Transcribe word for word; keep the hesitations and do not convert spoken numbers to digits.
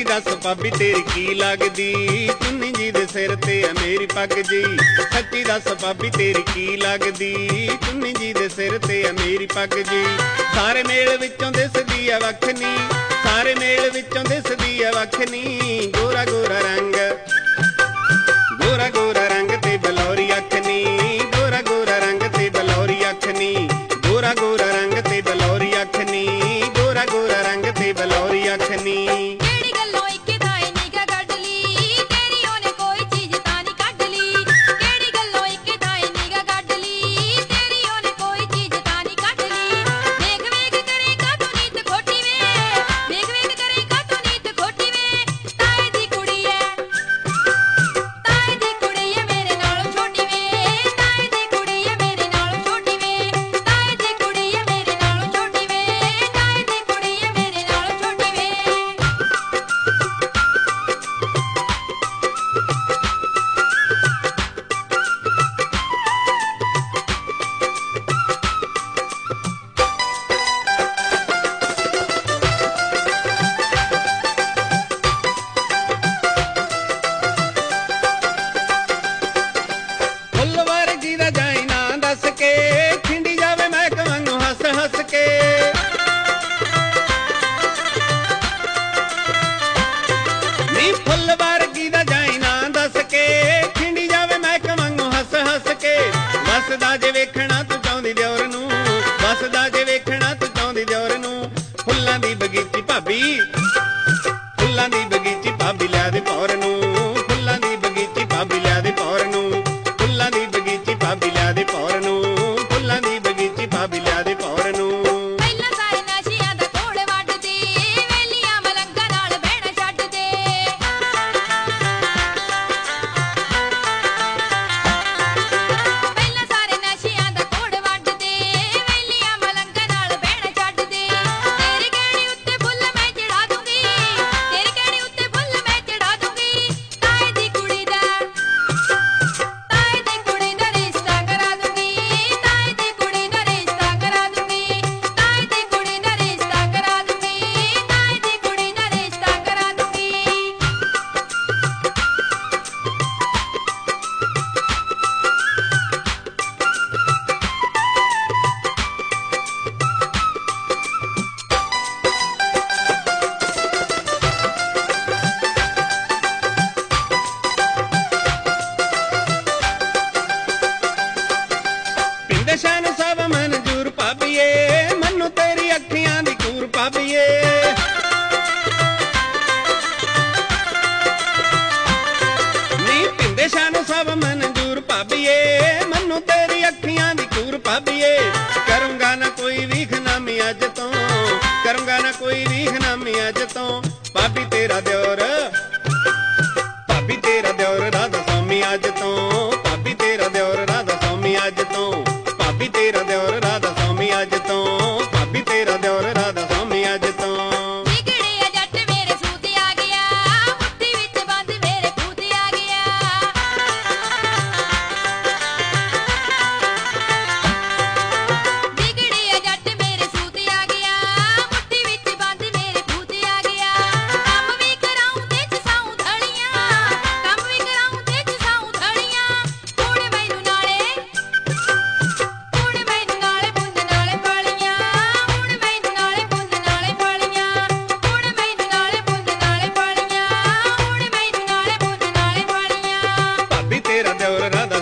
दस भाभी तेरी की लगदी, चुन्नी जी दे सिर ते है मेरी पग जी। सच्ची दस भाभी तेरी की लगदी, चुन्नी जी दे सिर ते है मेरी पग जी। सारे मेल विचों दिसदी है वखनी, सारे मेल विचों दिसदी है वखनी। गोरा गोरा रंग, गोरा गोरा रंग ते बलौरी अखनी, गोरा गोरा रंग ते बलौरी अखनी, गोरा गोरा रंग ते बलौरी अखनी, गोरा गोरा रंग ते बलौरी अखनी। वसदा जे वेखना तू चाहुंदी दियोर नूं, वसदा जे वेखना तू चाहुंदी दियोर नूं। फुल्लां दी बगीची भाभी, फुल्लां दी बगीची भाभी लिया दे पौर नूं, फुल्लां दी बगीची भाभी लिया दे पौर नूं, फुल्लां दी बगीची भाभी लिया दे पौर नूं, फुल्लां दी बगीची भाभी लिया दे पौर नूं। शान सब मंजूर भाभीए, मन्नू तेरी अखियां दी कूर भाभीए। नी पिंदे शान सब मंजूर भाभीए, मन्नू तेरी अखियां दी कूर भाभीए। करूंगा ना कोई वीख नामी अज तो, करूंगा ना कोई वीख नामी अज तो। भाभी तेरा दियोर, भाभी तेरा दियोर राधा स्वामी अज तो, भाभी तेरा दियोर राधा स्वामी अज तो, भाभी तेरा दियोर राधा स्वामी अज तो, भाभी तेरा दियोर राधा स्वामी अज तो। बिगड़िया जट मेरे सूत आ गया, मुट्ठी विच बंद मेरे भूत आ गया। बिगड़िया जट मेरे सूत आ गया, मुट्ठी विच बंद मेरे भूत आ गया। कम भी कराऊं ते चसाऊं धड़ियां, कम भी कराऊं ते चसाऊं धड़ियां। हुण मैनू नाले तेरा दियोर राधा